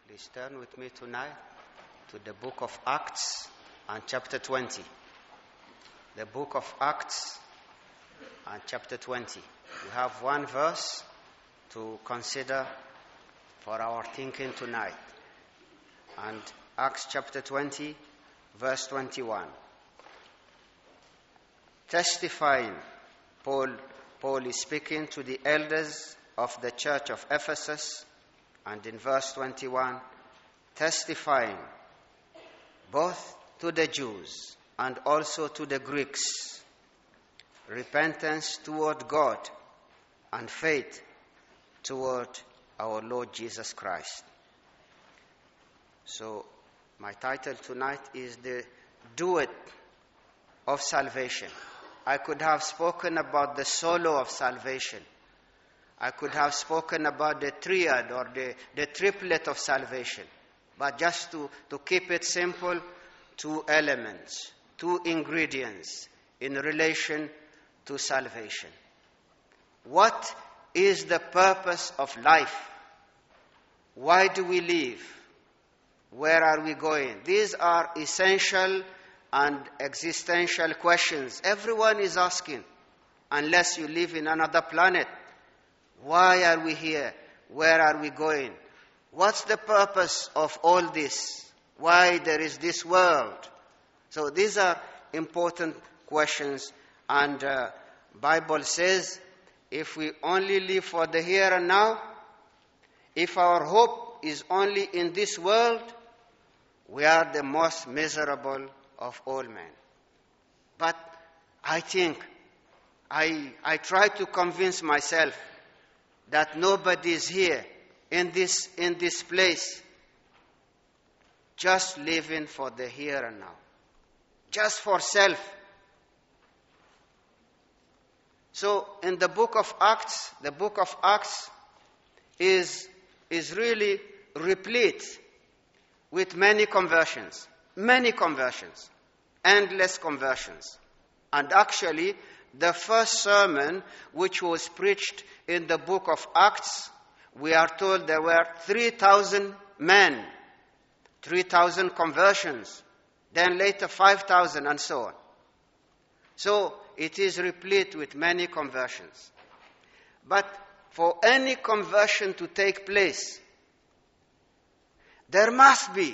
Please turn with me tonight to the book of Acts and chapter 20. The book of Acts and chapter 20. We have one verse to consider for our thinking tonight. And Acts chapter 20, verse 21. Testifying, Paul is speaking to the elders of the church of Ephesus, and in verse 21, testifying both to the Jews and also to the Greeks, repentance toward God and faith toward our Lord Jesus Christ. So, my title tonight is the duet of salvation. I could have spoken about the solo of salvation. I could have spoken about the triad or the triplet of salvation. But just to keep it simple, two elements, two ingredients in relation to salvation. What is the purpose of life? Why do we live? Where are we going? These are essential and existential questions everyone is asking, unless you live in another planet. Why are we here? Where are we going? What's the purpose of all this? Why there is this world? So these are important questions, and Bible says if we only live for the here and now, if our hope is only in this world, we are the most miserable of all men. But I think, I try to convince myself that nobody is here in this place just living for the here and now, just for self. So in the book of Acts is really replete with many conversions, endless conversions. And actually, the first sermon which was preached in the book of Acts, we are told there were 3,000 men, 3,000 conversions, then later 5,000 and so on. So it is replete with many conversions. But for any conversion to take place, there must be,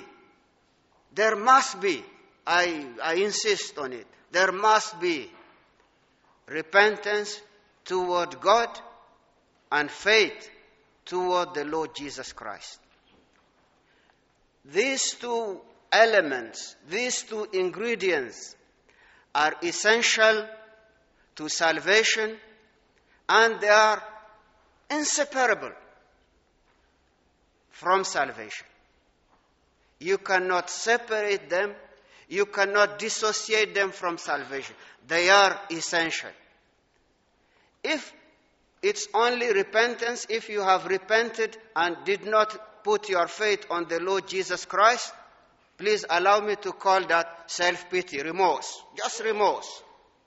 I insist on it, there must be repentance toward God and faith toward the Lord Jesus Christ. These two elements, these two ingredients are essential to salvation, and they are inseparable from salvation. You cannot separate them. You cannot dissociate them from salvation. They are essential. If it's only repentance, if you have repented and did not put your faith on the Lord Jesus Christ, please allow me to call that self-pity, remorse, just remorse.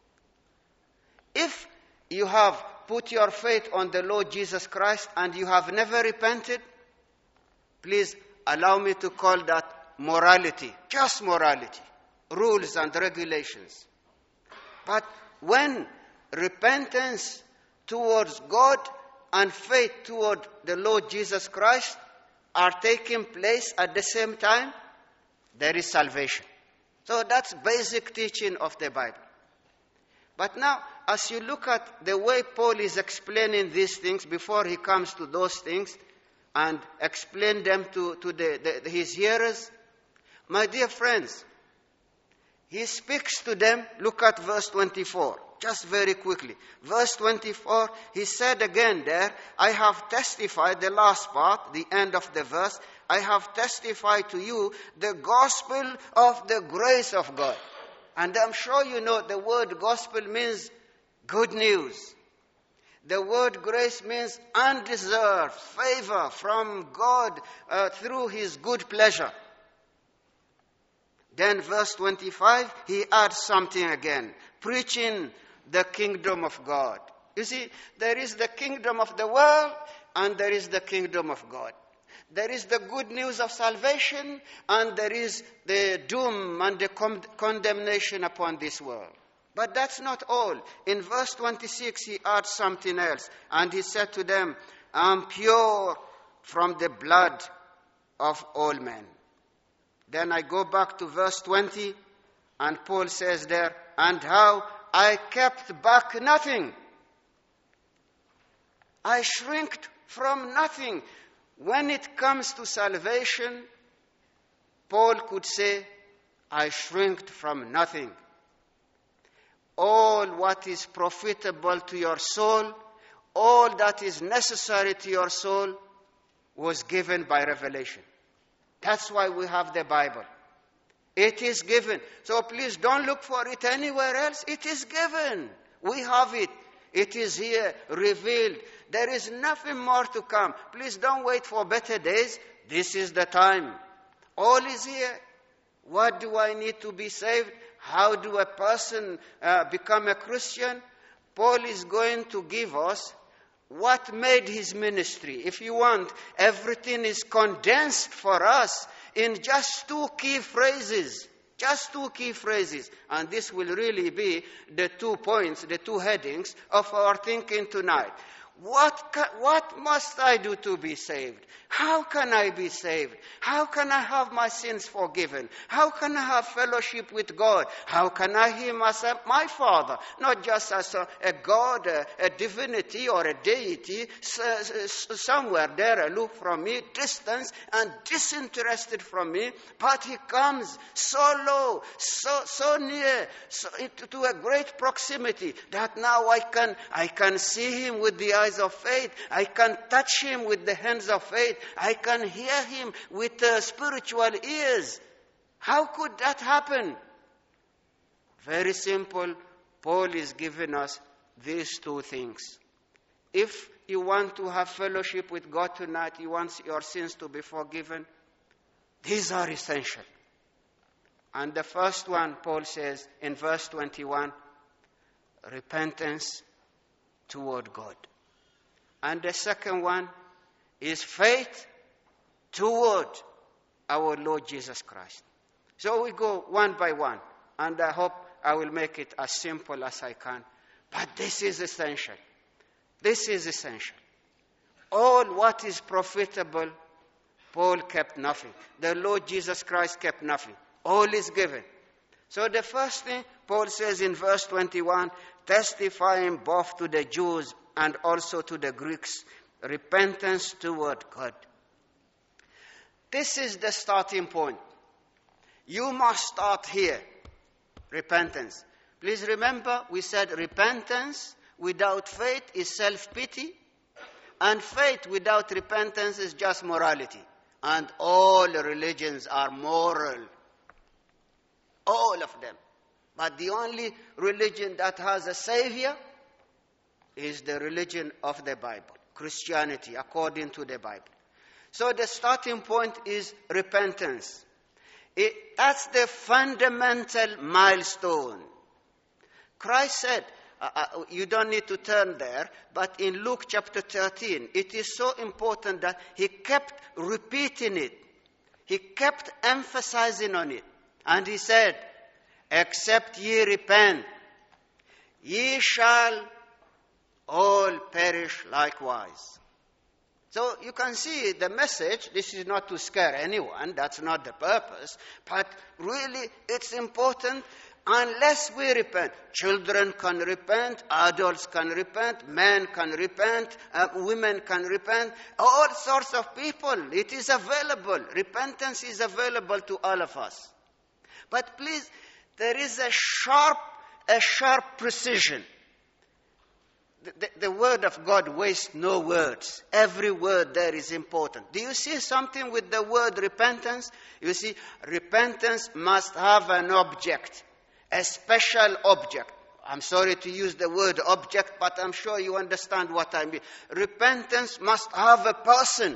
If you have put your faith on the Lord Jesus Christ and you have never repented, please allow me to call that morality, just morality, rules and regulations. But when repentance towards God and faith toward the Lord Jesus Christ are taking place at the same time, there is salvation. So that's basic teaching of the Bible. But now, as you look at the way Paul is explaining these things before he comes to those things and explain them to his hearers, my dear friends, he speaks to them. Look at verse 24, just very quickly. Verse 24, he said again there, I have testified, the last part, the end of the verse, I have testified to you the gospel of the grace of God. And I'm sure you know the word gospel means good news. The word grace means undeserved favor from God through his good pleasure. Then verse 25, he adds something again, preaching the kingdom of God. You see, there is the kingdom of the world and there is the kingdom of God. There is the good news of salvation, and there is the doom and the condemnation upon this world. But that's not all. In verse 26, he adds something else. And he said to them, I am pure from the blood of all men. Then I go back to verse 20, and Paul says there, and how I kept back nothing. I shrinked from nothing. When it comes to salvation, Paul could say, I shrinked from nothing. All what is profitable to your soul, all that is necessary to your soul, was given by revelation. That's why we have the Bible. It is given. So please don't look for it anywhere else. It is given. We have it. It is here, revealed. There is nothing more to come. Please don't wait for better days. This is the time. All is here. What do I need to be saved? How do a person become a Christian? Paul is going to give us what made his ministry. If you want, everything is condensed for us in just two key phrases. Just two key phrases. And this will really be the 2 points, the 2 headings of our thinking tonight. What must I do to be saved? How can I be saved? How can I have my sins forgiven? How can I have fellowship with God? How can I hear myself, my Father? Not just as a God, a divinity or a deity, somewhere there aloof from me, distant and disinterested from me, but He comes so low, so near, to a great proximity that now I can see Him with the eyes of faith. I can touch Him with the hands of faith. I can hear Him with spiritual ears. How could that happen? Very simple. Paul is giving us these 2 things. If you want to have fellowship with God tonight, you want your sins to be forgiven, these are essential. And the first one, Paul says in verse 21, repentance toward God. And the second one is faith toward our Lord Jesus Christ. So we go one by one, and I hope I will make it as simple as I can. But this is essential. This is essential. All what is profitable, Paul kept nothing. The Lord Jesus Christ kept nothing. All is given. So the first thing Paul says in verse 21, testifying both to the Jews and also to the Greeks, repentance toward God. This is the starting point. You must start here. Repentance. Please remember, we said repentance without faith is self-pity, and faith without repentance is just morality. And all religions are moral. All of them. But the only religion that has a savior is the religion of the Bible, Christianity, according to the Bible. So the starting point is repentance. That's the fundamental milestone. Christ said, you don't need to turn there, but in Luke chapter 13, it is so important that He kept repeating it. He kept emphasizing on it. And He said, except ye repent, ye shall all perish likewise. So you can see the message. This is not to scare anyone. That's not the purpose. But really, it's important. Unless we repent, children can repent, adults can repent, men can repent, women can repent, all sorts of people. It is available. Repentance is available to all of us. But please, there is a sharp precision. The word of God wastes no words. Every word there is important. Do you see something with the word repentance? You see, repentance must have an object, a special object. I'm sorry to use the word object, but I'm sure you understand what I mean. Repentance must have a person.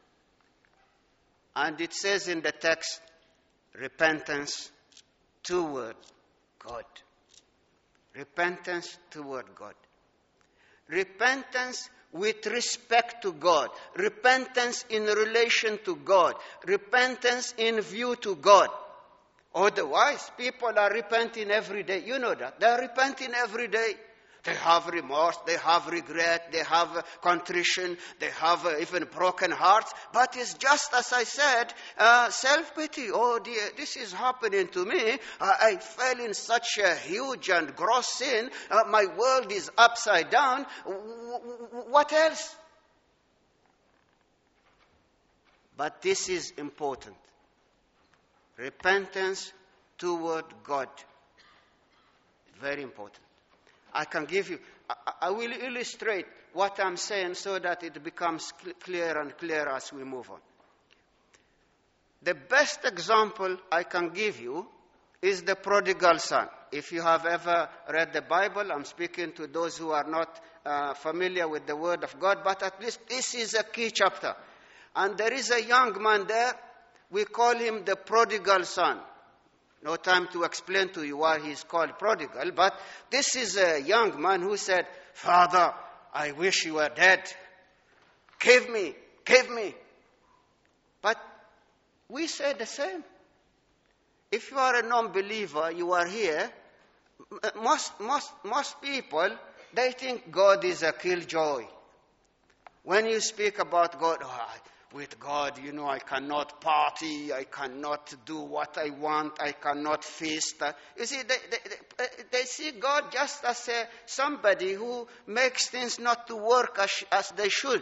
And it says in the text, repentance toward God. Repentance toward God. Repentance with respect to God, repentance in relation to God, repentance in view to God. Otherwise, people are repenting every day. You know that. They are repenting every day. They have remorse, they have regret, they have contrition, they have even broken hearts. But it's just as I said, self-pity. Oh dear, this is happening to me. I fell in such a huge and gross sin. My world is upside down. What else? But this is important. Repentance toward God. Very important. I can give you, I will illustrate what I'm saying so that it becomes clearer and clearer as we move on. The best example I can give you is the prodigal son. If you have ever read the Bible, I'm speaking to those who are not familiar with the Word of God, but at least this is a key chapter. And there is a young man there, we call him the prodigal son. No time to explain to you why he's called prodigal, but this is a young man who said, Father, I wish you were dead. Give me. But we say the same. If you are a non-believer, you are here, most people, they think God is a killjoy. When you speak about God, with God, I cannot party, I cannot do what I want, I cannot feast. You see, they see God just as somebody who makes things not to work as they should.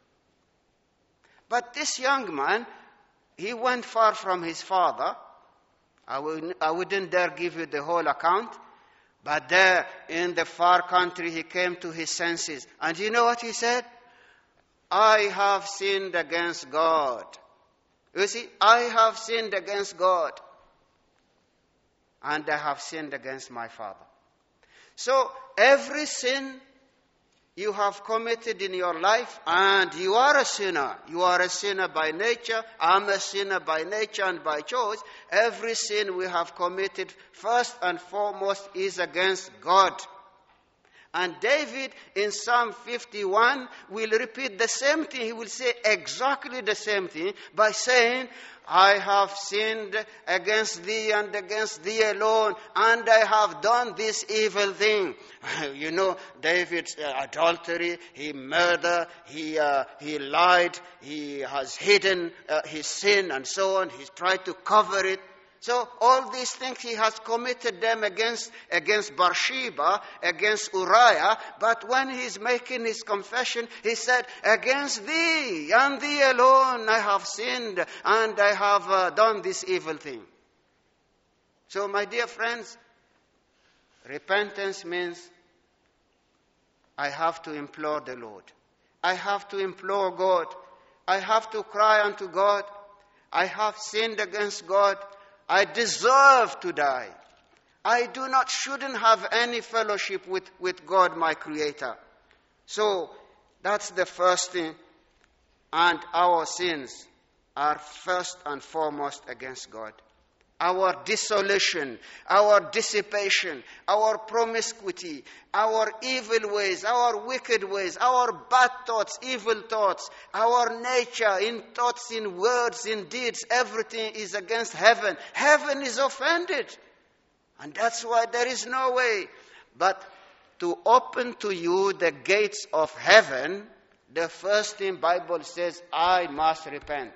But this young man, he went far from his father. I wouldn't dare give you the whole account. But there in the far country, he came to his senses. And you know what he said? I have sinned against God. You see, I have sinned against God. And I have sinned against my father. So, every sin you have committed in your life, and you are a sinner. You are a sinner by nature. I'm a sinner by nature and by choice. Every sin we have committed, first and foremost, is against God. And David in Psalm 51 will repeat the same thing. He will say exactly the same thing by saying, I have sinned against thee and against thee alone, and I have done this evil thing. David's adultery, he murdered, he lied, he has hidden his sin and so on. He's tried to cover it. So all these things he has committed them against Bathsheba, against Uriah. But when he's making his confession, he said, against thee and thee alone I have sinned and I have done this evil thing. So my dear friends, repentance means I have to implore the Lord. I have to implore God. I have to cry unto God. I have sinned against God. I deserve to die. I shouldn't have any fellowship with God, my Creator. So, that's the first thing. And our sins are first and foremost against God. Our dissolution, our dissipation, our promiscuity, our evil ways, our wicked ways, our bad thoughts, evil thoughts, our nature in thoughts, in words, in deeds, everything is against heaven. Heaven is offended. And that's why there is no way but to open to you the gates of heaven. The first thing Bible says, I must repent.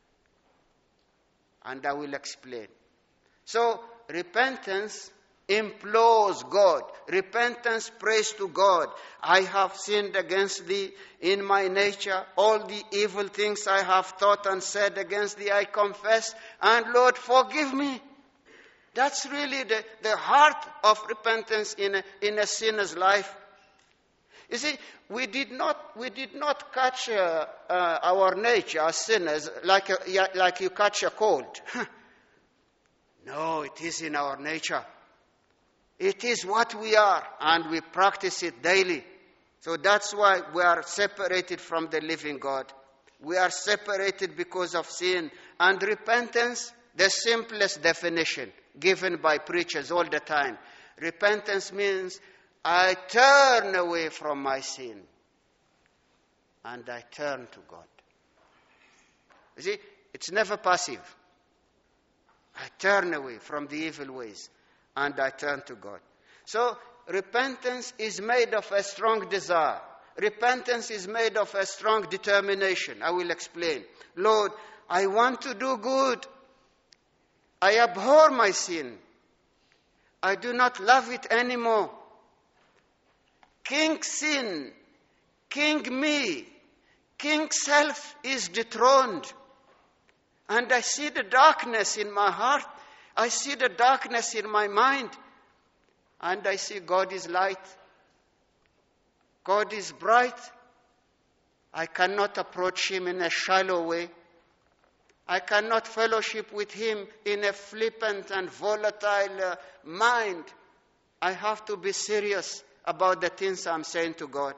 And I will explain. So, repentance implores God. Repentance prays to God. I have sinned against thee in my nature. All the evil things I have thought and said against thee, I confess. And Lord, forgive me. That's really the heart of repentance in a sinner's life. You see, we did not catch our nature as sinners like you catch a cold. No, it is in our nature. It is what we are, and we practice it daily. So that's why we are separated from the living God. We are separated because of sin. And repentance, the simplest definition given by preachers all the time. Repentance means I turn away from my sin. and I turn to God. You see, it's never passive. I turn away from the evil ways and I turn to God. So, repentance is made of a strong desire. Repentance is made of a strong determination. I will explain. Lord, I want to do good. I abhor my sin. I do not love it anymore. King sin, King me, King self is dethroned. And I see the darkness in my heart. I see the darkness in my mind. And I see God is light. God is bright. I cannot approach Him in a shallow way. I cannot fellowship with Him in a flippant and volatile mind. I have to be serious about the things I'm saying to God.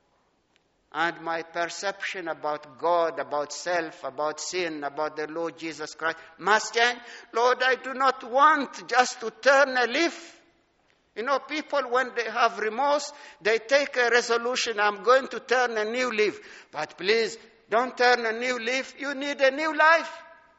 And my perception about God, about self, about sin, about the Lord Jesus Christ must change. Lord, I do not want just to turn a leaf. You know, people, when they have remorse, they take a resolution, I'm going to turn a new leaf. But please, don't turn a new leaf. You need a new life.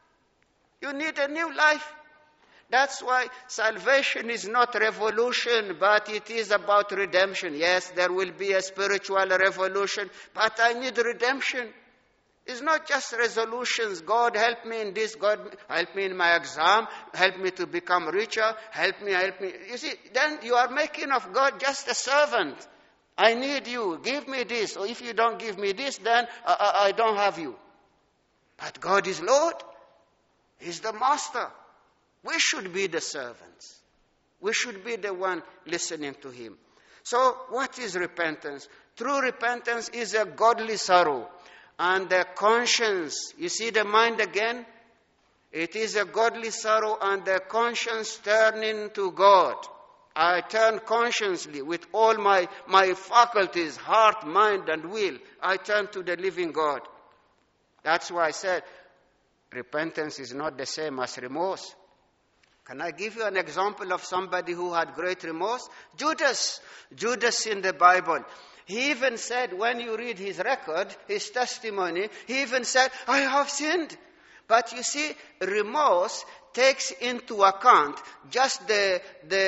You need a new life. That's why salvation is not revolution, but it is about redemption. Yes, there will be a spiritual revolution, but I need redemption. It's not just resolutions. God, help me in this. God, help me in my exam. Help me to become richer. Help me. You see, then you are making of God just a servant. I need you. Give me this. Or if you don't give me this, then I don't have you. But God is Lord. He's the master. We should be the servants. We should be the one listening to Him. So, what is repentance? True repentance is a godly sorrow. And the conscience, you see the mind again? It is a godly sorrow and the conscience turning to God. I turn consciously with all my faculties, heart, mind, and will. I turn to the living God. That's why I said, repentance is not the same as remorse. Can I give you an example of somebody who had great remorse? Judas. Judas in the Bible. He even said, when you read his record, his testimony, he even said, I have sinned. But you see, remorse takes into account just the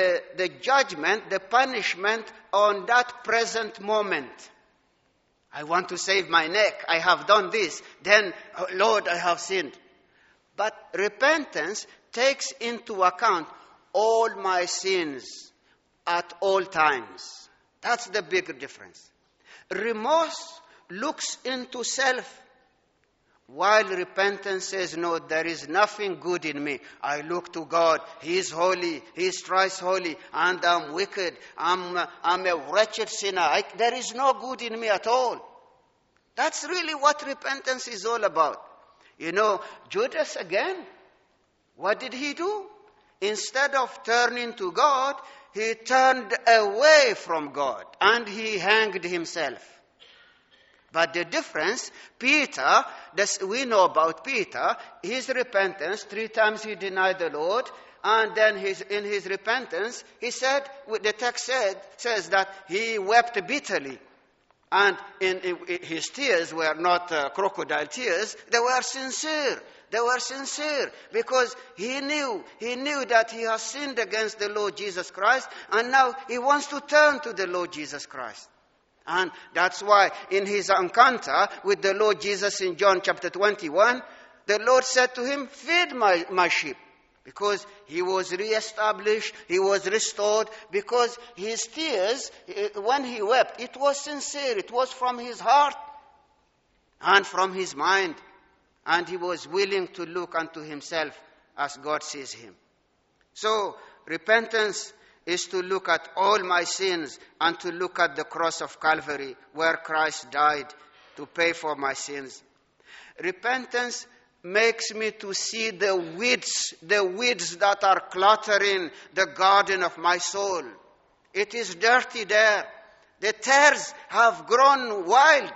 judgment, the punishment on that present moment. I want to save my neck. I have done this. Then, oh, Lord, I have sinned. But repentance takes into account all my sins at all times. That's the big difference. Remorse looks into self, while repentance says, no, there is nothing good in me. I look to God. He is holy. He is thrice holy. And I'm wicked. I'm a wretched sinner. There is no good in me at all. That's really what repentance is all about. You know, Judas again, what did he do? Instead of turning to God, he turned away from God and he hanged himself. But the difference, Peter, we know about Peter, his repentance, 3 times he denied the Lord, and then in his repentance, he said, the text says that he wept bitterly. And his tears were not crocodile tears, they were sincere. They were sincere because he knew that he has sinned against the Lord Jesus Christ, and now he wants to turn to the Lord Jesus Christ. And that's why in his encounter with the Lord Jesus in John chapter 21, the Lord said to him, feed my sheep. Because he was reestablished, he was restored, because his tears, when he wept, it was sincere, it was from his heart and from his mind. And he was willing to look unto himself as God sees him. So, repentance is to look at all my sins and to look at the cross of Calvary where Christ died to pay for my sins. Repentance makes me to see the weeds that are cluttering the garden of my soul. It is dirty there. The tares have grown wild.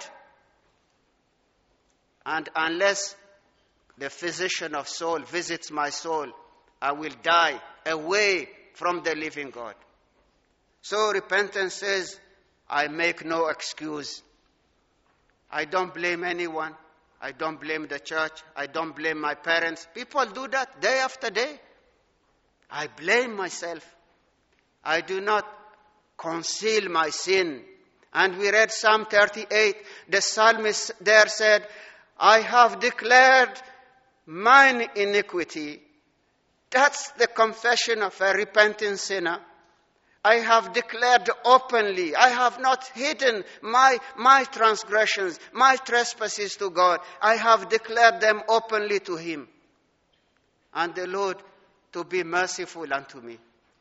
And unless the physician of soul visits my soul, I will die away from the living God. So repentance says, I make no excuse. I don't blame anyone. I don't blame the church. I don't blame my parents. People do that day after day. I blame myself. I do not conceal my sin. And we read Psalm 38. The psalmist there said, I have declared mine iniquity. That's the confession of a repentant sinner. I have declared openly. I have not hidden my transgressions, my trespasses to God. I have declared them openly to Him. And the Lord to be merciful unto me.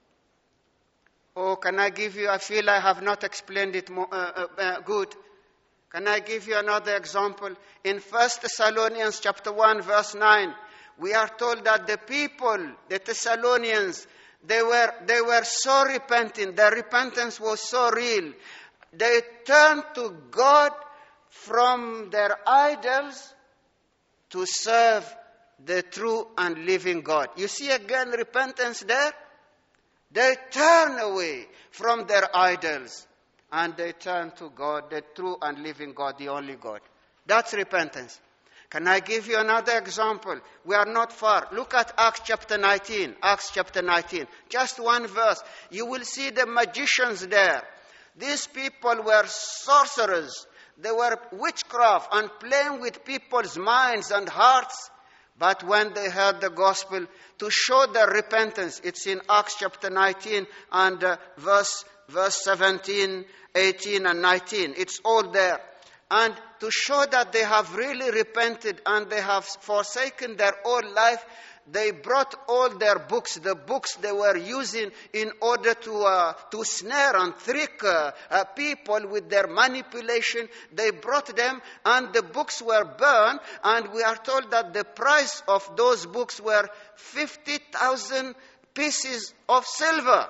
Oh, can I give you, I feel I have not explained it good. Can I give you another example? In 1 Thessalonians chapter 1 verse 9, we are told that the people, the Thessalonians, they were so repentant. Their repentance was so real. They turned to God from their idols to serve the true and living God. You see again repentance there? They turn away from their idols and they turn to God, the true and living God, the only God. That's repentance. Can I give you another example? We are not far. Look at Acts chapter 19. Acts chapter 19. Just one verse. You will see the magicians there. These people were sorcerers. They were witchcraft and playing with people's minds and hearts. But when they heard the gospel, to show their repentance, it's in Acts chapter 19 and verse 17, 18 and 19. It's all there. And to show that they have really repented and they have forsaken their old life, they brought all their books, the books they were using in order to snare and trick people with their manipulation. They brought them and the books were burned, and we are told that the price of those books were 50,000 pieces of silver.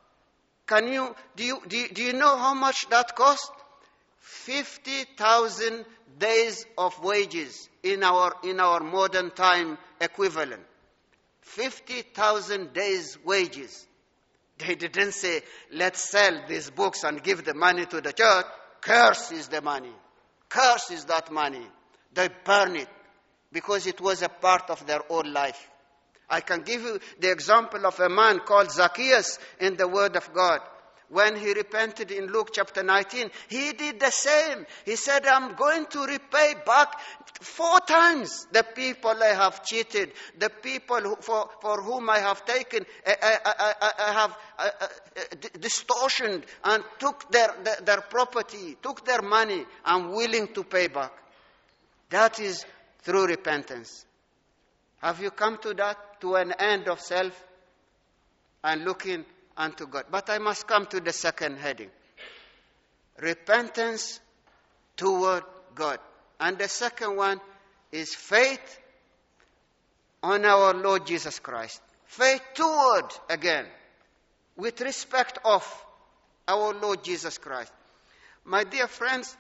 Do you know how much that cost? 50,000 days of wages in our modern time equivalent. 50,000 days wages. They didn't say, let's sell these books and give the money to the church. Curse is the money. Curse is that money. They burn it because it was a part of their own life. I can give you the example of a man called Zacchaeus in the Word of God. When he repented in Luke chapter 19, he did the same. He said, I'm going to repay back 4 times the people I have cheated, the people for whom I have taken, I have distortioned and took their property, took their money. I'm willing to pay back. That is through repentance. Have you come to that, to an end of self and looking unto God? But I must come to the second heading. Repentance toward God. And the second one is faith on our Lord Jesus Christ. Faith toward, again, with respect of our Lord Jesus Christ. My dear friends,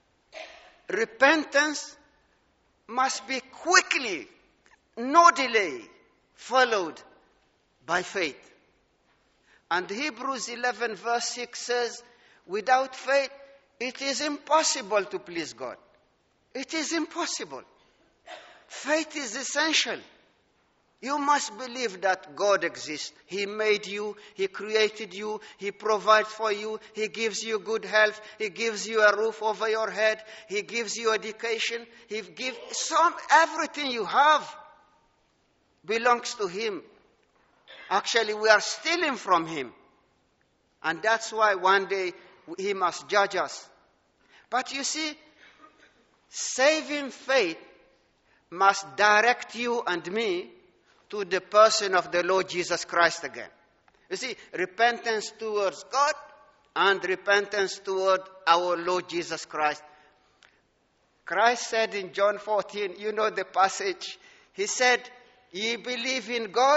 repentance must be quickly, no delay, followed by faith. And Hebrews 11 verse 6 says, without faith, it is impossible to please God. It is impossible. Faith is essential. You must believe that God exists. He made you. He created you. He provides for you. He gives you good health. He gives you a roof over your head. He gives you education. He gives everything you have belongs to Him. Actually, we are stealing from Him. And that's why one day He must judge us. But you see, saving faith must direct you and me to the person of the Lord Jesus Christ again. You see, repentance towards God and repentance toward our Lord Jesus Christ. Christ said in John 14, you know the passage, He said, ye believe in God,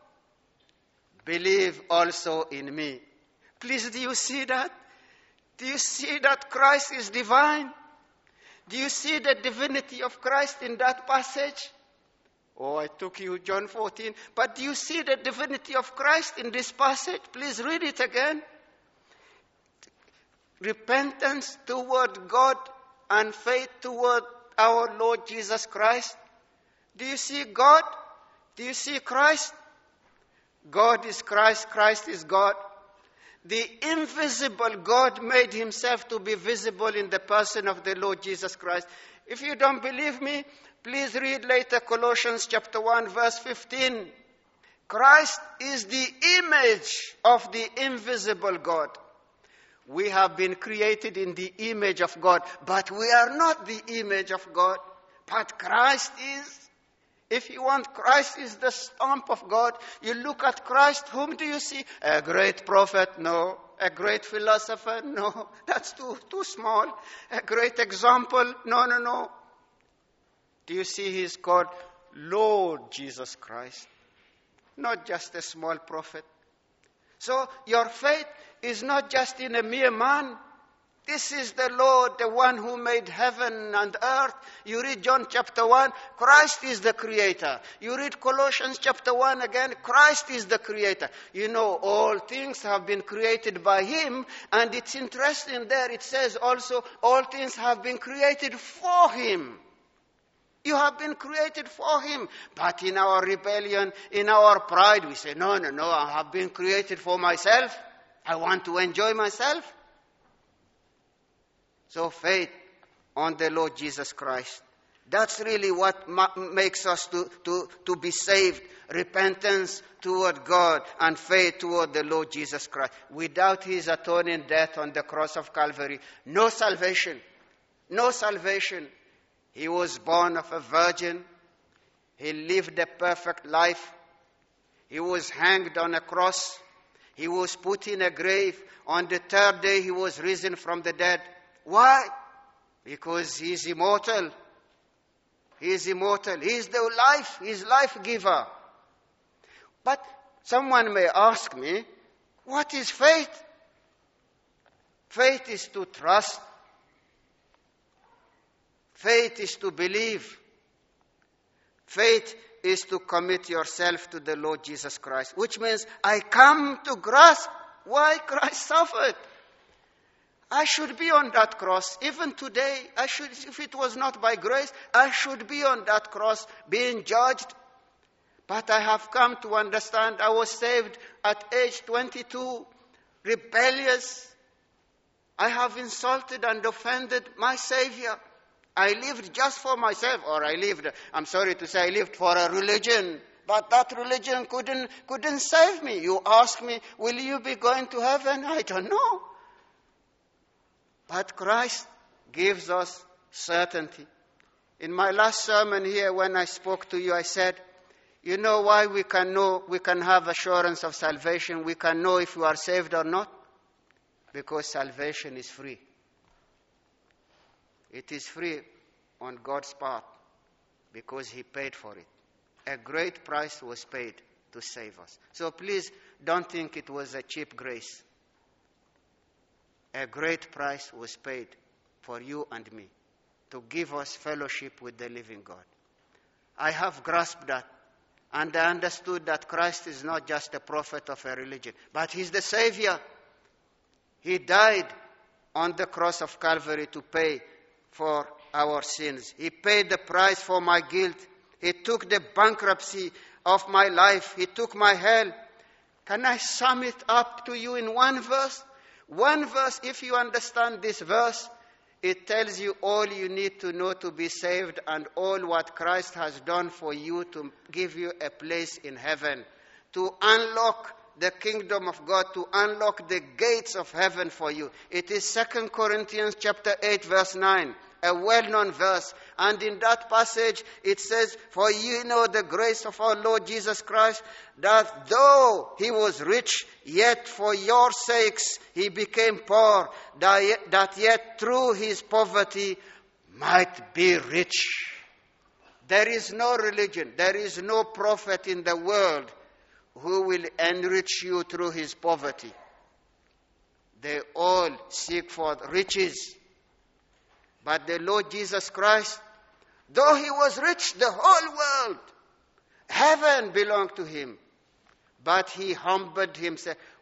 believe also in me. Please, do you see that? Do you see that Christ is divine? Do you see the divinity of Christ in that passage? Oh, I took you John 14. But do you see the divinity of Christ in this passage? Please read it again. Repentance toward God and faith toward our Lord Jesus Christ? Do you see God? Do you see Christ? God is Christ, Christ is God. The invisible God made himself to be visible in the person of the Lord Jesus Christ. If you don't believe me, please read later Colossians chapter 1 verse 15. Christ is the image of the invisible God. We have been created in the image of God, but we are not the image of God, but Christ is. If you want, Christ is the stamp of God. You look at Christ, whom do you see? A great prophet? No. A great philosopher? No. That's too small. A great example? No. Do you see he is called Lord Jesus Christ? Not just a small prophet. So your faith is not just in a mere man. This is the Lord, the one who made heaven and earth. You read John chapter 1, Christ is the creator. You read Colossians chapter 1 again, Christ is the creator. You know, all things have been created by him. And it's interesting there, it says also, all things have been created for him. You have been created for him. But in our rebellion, in our pride, we say, no, I have been created for myself. I want to enjoy myself. So faith on the Lord Jesus Christ. That's really what makes us to be saved. Repentance toward God and faith toward the Lord Jesus Christ. Without his atoning death on the cross of Calvary, no salvation. No salvation. He was born of a virgin. He lived a perfect life. He was hanged on a cross. He was put in a grave. On the third day, he was risen from the dead. Why? Because he is immortal. He is immortal. He is the life. He is life giver. But someone may ask me, what is faith? Faith is to trust. Faith is to believe. Faith is to commit yourself to the Lord Jesus Christ, which means I come to grasp why Christ suffered. I should be on that cross. Even today, if it was not by grace, I should be on that cross being judged. But I have come to understand I was saved at age 22, rebellious. I have insulted and offended my Savior. I lived just for myself, or I lived for a religion. But that religion couldn't save me. You ask me, will you be going to heaven? I don't know. But Christ gives us certainty. In my last sermon here, when I spoke to you, I said, you know why we can have assurance of salvation, we can know if we are saved or not? Because salvation is free. It is free on God's part because he paid for it. A great price was paid to save us. So please don't think it was a cheap grace. A great price was paid for you and me to give us fellowship with the living God. I have grasped that, and I understood that Christ is not just a prophet of a religion, but he's the Savior. He died on the cross of Calvary to pay for our sins. He paid the price for my guilt. He took the bankruptcy of my life. He took my hell. Can I sum it up to you in one verse? One verse, if you understand this verse, it tells you all you need to know to be saved and all what Christ has done for you to give you a place in heaven, to unlock the kingdom of God, to unlock the gates of heaven for you. It is 2 Corinthians chapter 8, verse 9. A well-known verse. And in that passage, it says, for you know the grace of our Lord Jesus Christ, that though he was rich, yet for your sakes he became poor, that yet through his poverty might be rich. There is no religion, there is no prophet in the world who will enrich you through his poverty. They all seek for riches. But the Lord Jesus Christ, though he was rich, the whole world, heaven belonged to him. But he humbled himself.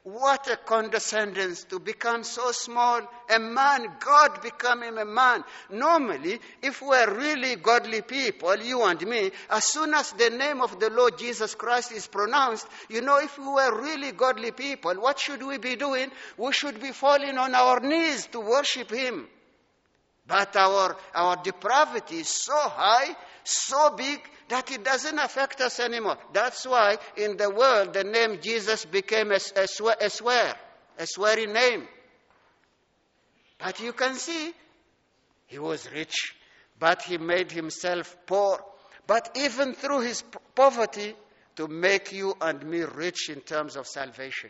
What a condescendence to become so small. A man, God becoming a man. Normally, if we're really godly people, you and me, as soon as the name of the Lord Jesus Christ is pronounced, if we were really godly people, what should we be doing? We should be falling on our knees to worship Him. But our depravity is so high, so big, that it doesn't affect us anymore. That's why in the world the name Jesus became a swearing name. But you can see, He was rich, but He made Himself poor. But even through His poverty, to make you and me rich in terms of salvation.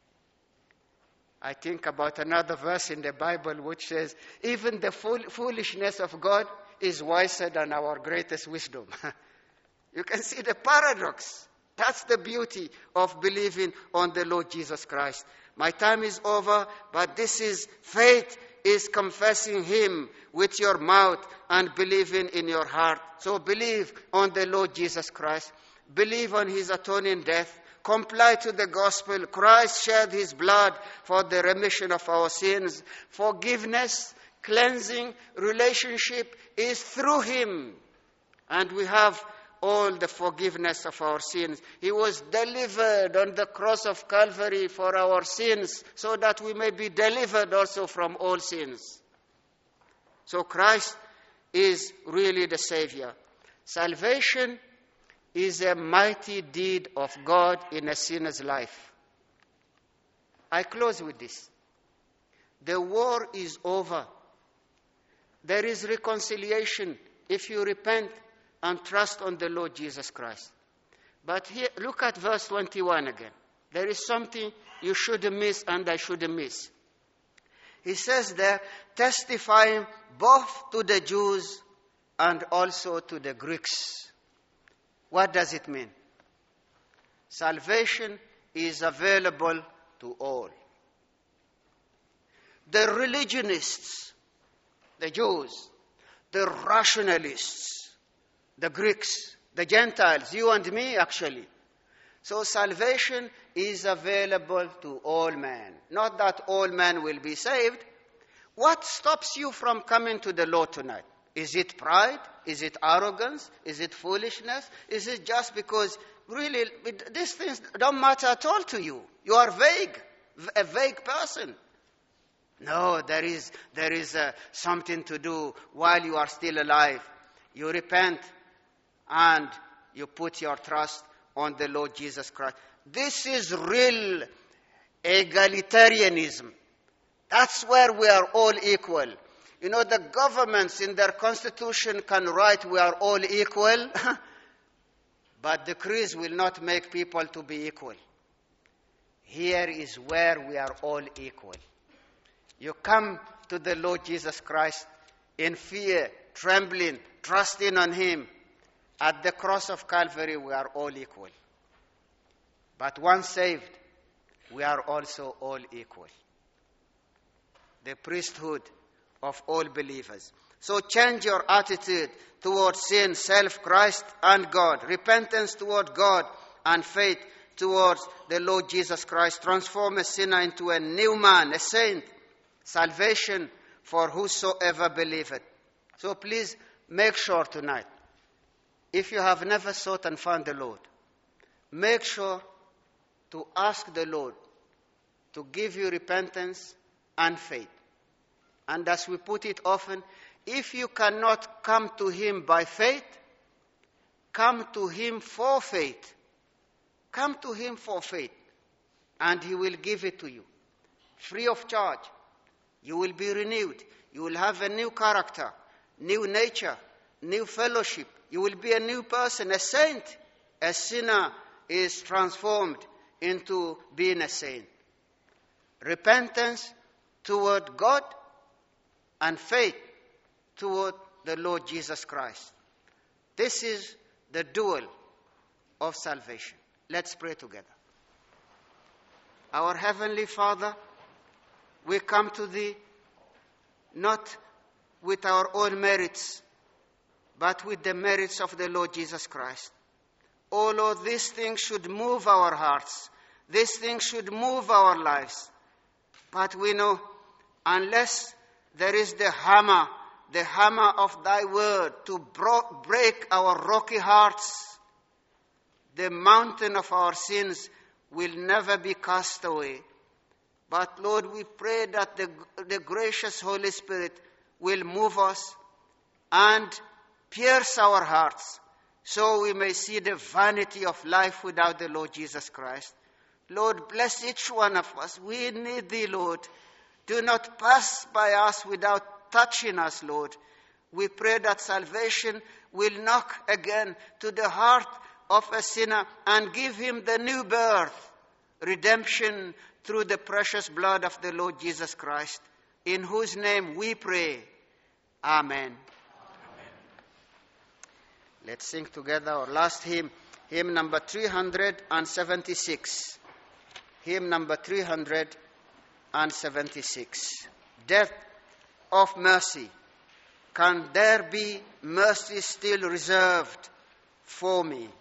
I think about another verse in the Bible which says, even the foolishness of God is wiser than our greatest wisdom. You can see the paradox. That's the beauty of believing on the Lord Jesus Christ. My time is over, but this is faith, is confessing Him with your mouth and believing in your heart. So believe on the Lord Jesus Christ. Believe on His atoning death. Comply to the gospel. Christ shed His blood for the remission of our sins. Forgiveness, cleansing, relationship is through Him. And we have all the forgiveness of our sins. He was delivered on the cross of Calvary for our sins, so that we may be delivered also from all sins. So Christ is really the Savior. Salvation is a mighty deed of God in a sinner's life. I close with this. The war is over. There is reconciliation if you repent and trust on the Lord Jesus Christ. But here, look at verse 21 again. There is something you shouldn't miss and I shouldn't miss. He says there, testifying both to the Jews and also to the Greeks. What does it mean? Salvation is available to all. The religionists, the Jews, the rationalists, the Greeks, the Gentiles, you and me actually. So salvation is available to all men. Not that all men will be saved. What stops you from coming to the Lord tonight? Is it pride? Is it arrogance? Is it foolishness? Is it just because really these things don't matter at all to you? You are vague, a vague person. No, there is something to do while you are still alive. You repent and you put your trust on the Lord Jesus Christ. This is real egalitarianism. That's where we are all equal. The governments in their constitution can write we are all equal, but decrees will not make people to be equal. Here is where we are all equal. You come to the Lord Jesus Christ in fear, trembling, trusting on Him. At the cross of Calvary, we are all equal. But once saved, we are also all equal. The priesthood of all believers. So change your attitude towards sin, self, Christ, and God. Repentance toward God and faith towards the Lord Jesus Christ. Transform a sinner into a new man, a saint. Salvation for whosoever believeth. So please make sure tonight, if you have never sought and found the Lord, make sure to ask the Lord to give you repentance and faith. And as we put it often, if you cannot come to Him by faith, come to Him for faith. Come to Him for faith, and He will give it to you, free of charge. You will be renewed. You will have a new character, new nature, new fellowship. You will be a new person, a saint. A sinner is transformed into being a saint. Repentance toward God and faith toward the Lord Jesus Christ. This is the dual of salvation. Let's pray together. Our Heavenly Father, we come to Thee not with our own merits, but with the merits of the Lord Jesus Christ. Oh Lord, these things should move our hearts, These things should move our lives. But we know, unless there is the hammer of thy word to break our rocky hearts, the mountain of our sins will never be cast away. But Lord, we pray that the gracious Holy Spirit will move us and pierce our hearts so we may see the vanity of life without the Lord Jesus Christ. Lord, bless each one of us. We need thee, Lord. Do not pass by us without touching us, Lord. We pray that salvation will knock again to the heart of a sinner and give him the new birth, redemption through the precious blood of the Lord Jesus Christ, in whose name we pray. Amen. Let's sing together our last hymn, hymn number 376. Hymn number 376. Depth of mercy. Can there be mercy still reserved for me?